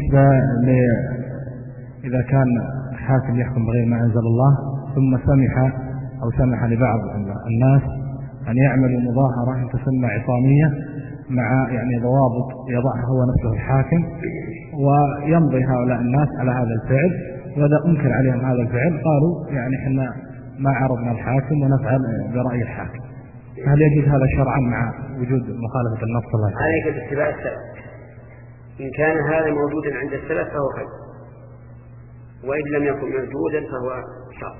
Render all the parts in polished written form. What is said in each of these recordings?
بالنسبة إذا كان حاكم يحكم بغير ما أنزل الله ثم سمح لبعض الناس أن يعملوا مظاهرة تسمى عصامية مع ضوابط يضعها هو نفسه الحاكم، ويمضي هؤلاء الناس على هذا الفعل، وإذا أنكر عليهم هذا الفعل قالوا إحنا ما عرضنا الحاكم ونفعل برأي الحاكم. هل يجوز هذا شرعا مع وجود مخالفة النص؟ الله يسلمك. عليك باتباع السلف، إن كان هذا موجودا عند السلف فهو خير، وإن لم يكن موجودا فهو شر.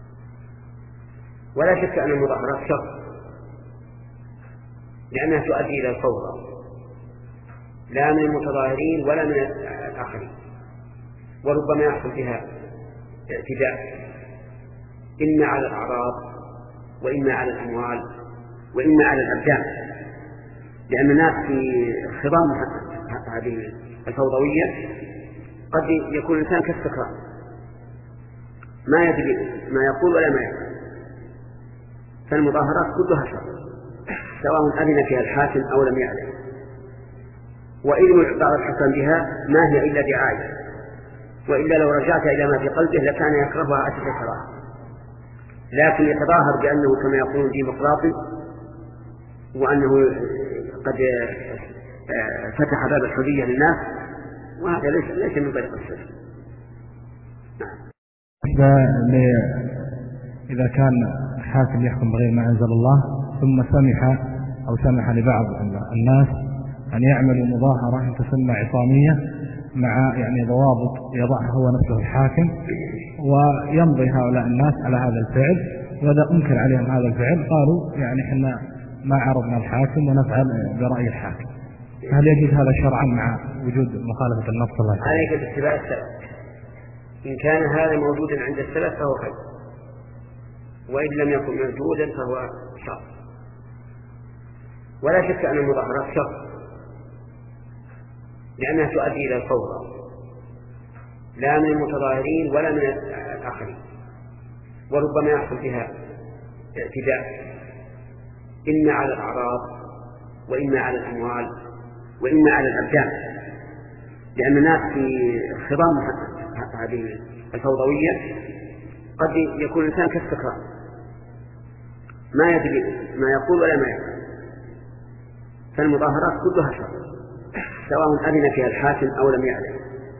ولا شك أن المظاهرات شر، لأنها تؤدي إلى الفوضى، لا من المتظاهرين ولا من الآخرين، وربما يحصل فيها اعتداء إما على الأعراض وإما على الأموال وإما على الأبدان، لأن الناس في خضام هذه الفوضوية قد يكون الإنسان كالسكران ما يدري ما يقول ولا ما يفعل. فالمظاهرات كلها شر، سواء أذن فيها الحاكم أو لم يأذن، وإذن بعض الحكم بها ما هي إلا دعاية، وإلا لو رجعت إلى ما في قلبه لكان يكرهها أشد الكراهة، لكن يتظاهر بأنه كما يقولون ديمقراطي، وأنه قد فتح باب الحرية للناس، وهذا ليس من طريق السلف. إذا كان حاكم يحكم بغير ما أنزل الله ثم سمح لبعض الناس أن يعملوا مظاهرة تسمى عصامية مع ضوابط يضعها هو نفسه الحاكم، ويمضي هؤلاء الناس على هذا الفعل، وإذا أنكر عليهم هذا الفعل قالوا إحنا ما عرضنا الحاكم ونفعل برأي الحاكم. هل يجوز هذا شرعا مع وجود مخالفة النص؟ الله يسلمك. عليك باتباع السلف، إن كان هذا موجودا عند السلف فهو خير، وإن لم يكن موجودا فهو شر. ولا شك أن المظاهرات شر، لأنها تؤدي إلى الفوضى، لا من المتظاهرين ولا من الآخرين، وربما يحصل فيها اعتداء إما على الأعراض وإما على الأموال وإما على الأبدان، لأن الناس في خضام هذه الفوضوية قد يكون الإنسان كالسكران ما يدري ما يقول ولا ما يفعل. فالمظاهرات كلها شر، سواء أذن فيها الحاكم أو لم يأذن،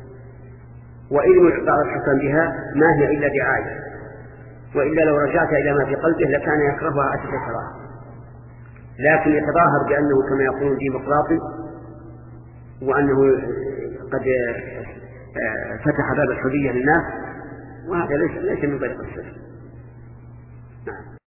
وإذن بعض الحكم بها ما هي إلا دعاية، وإلا لو رجعت إلى ما في قلبه لكان يكرهها أشد الكراهة، لكن يتظاهر بأنه كما يقولون ديمقراطي، وأنه قد فتح باب الحرية للناس، وهذا ليس من طريق السلف.